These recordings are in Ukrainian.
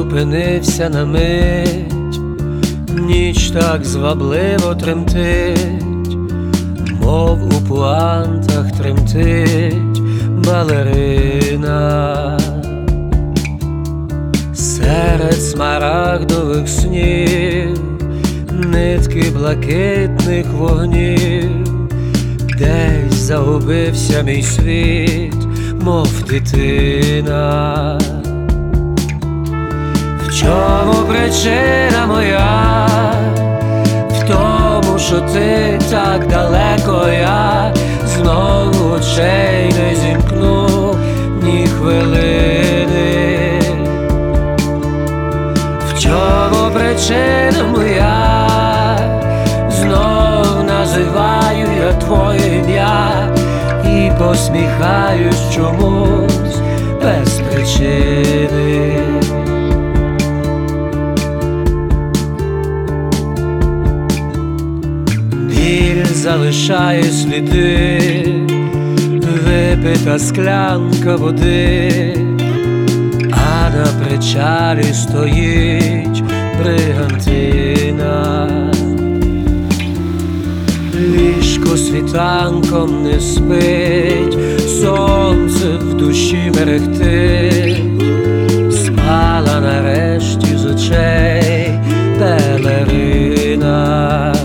зупинився на мить, ніч так звабливо тремтить, мов у пуантах тремтить балерина. Серед смарагдових снів нитки блакитних вогнів, десь загубився мій світ, мов дитина. В чому причина моя? В тому, що ти так далеко, я знову очей не зімкну ні хвилини. В чому причина моя? Знов називаю я твоє ім'я і посміхаюсь чомусь без причини. Біль залишає сліди, випита склянка води, а на причалі стоїть бригантина. Ліжко світанком не спить, сонце в душі мерехтить, спала нарешті з очей пелерина.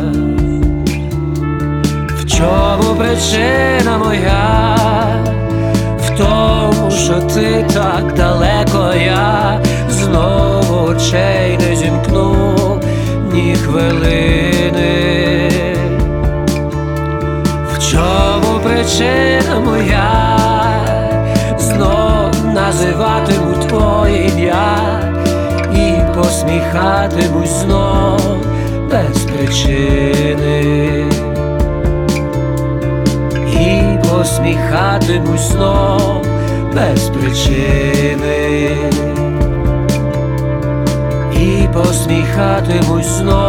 В чому причина моя? В тому, що ти так далеко, я знову очей не зімкну ні хвилини. В чому причина моя? Знов називатиму твоє ім'я і посміхатимусь знов без причини. І посміхатимусь знов без причини. І посміхатимусь знов